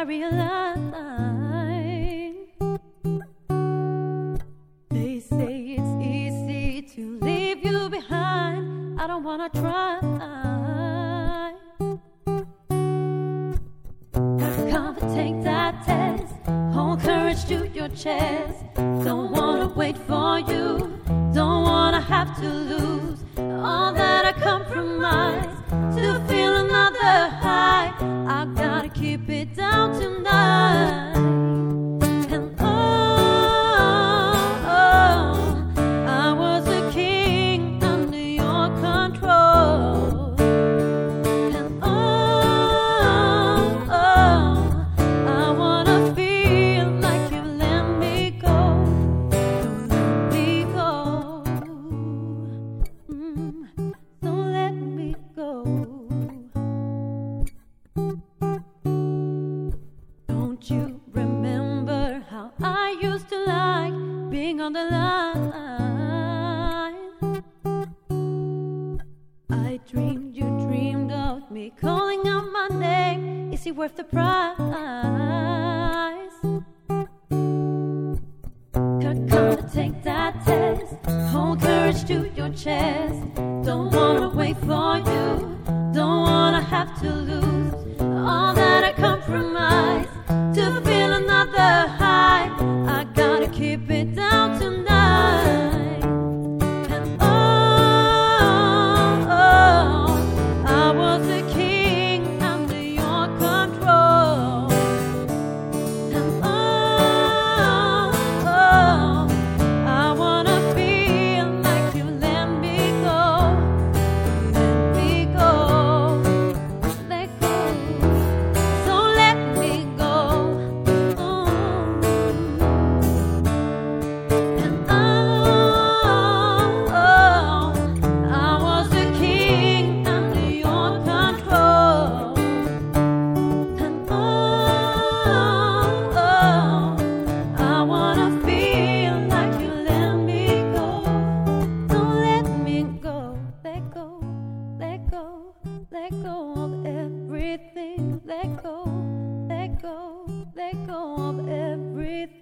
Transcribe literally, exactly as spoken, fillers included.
I realize they say it's easy to leave you behind. I don't wanna try. Come and take that test. Hold courage to your chest. Don't wanna wait for you. Don't wanna have to lose all that I compromise to feel another high. I gotta keep it down tonight. And oh, oh, I was a king under your control. And oh, oh, I wanna feel like you let me go. Don't let me go. Mm, don't let me go. Don't you remember how I used to like being on the line? I dreamed you dreamed of me calling out my name. Is it worth the price? Come to take that test. Hold courage to your chest. Don't wanna wait for you. Don't wanna have to lose all that I compromise to feel another high. I gotta keep it down tonight. And oh, oh, I was a king under your control. And oh, oh, I wanna feel like you let me go. Let me go. Let go. So let me go. Mm. And oh, oh, I was a king under your control. And oh, oh, I wanna feel like you let me go. Don't let me go. Let go. Let go. Let go of everything. Let go. Let go. Let go of everything.